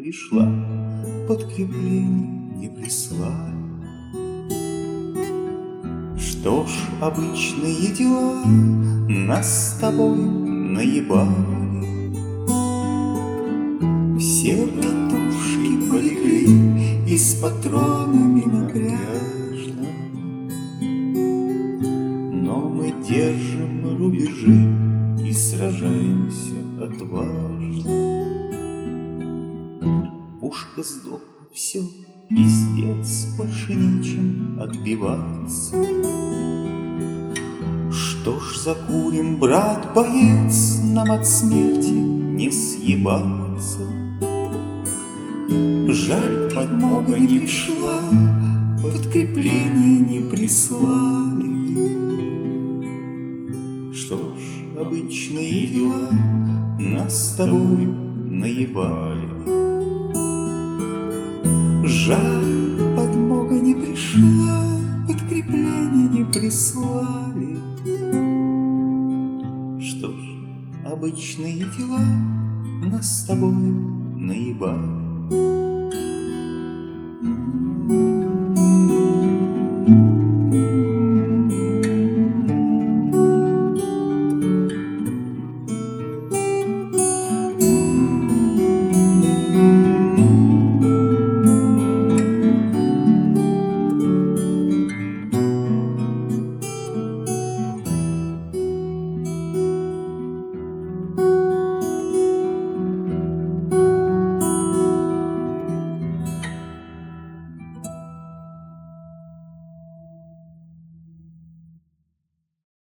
пришла, подкрепление не прислали. Что ж, обычные дела нас с тобой наебали. Все катушки полегли и с патронами напряжно, но мы держим рубежи и сражаемся отважно. Пушка сдохла, все, пиздец, больше нечем отбиваться. Что ж, закурим, брат-боец, нам от смерти не съебаться. Жаль, подмога не пришла, подкрепление не прислали. Что ж, обычные дела нас с тобой наебали. Жаль, подмога не пришла, подкрепление не прислали. Что ж, обычные дела нас с тобой наебали.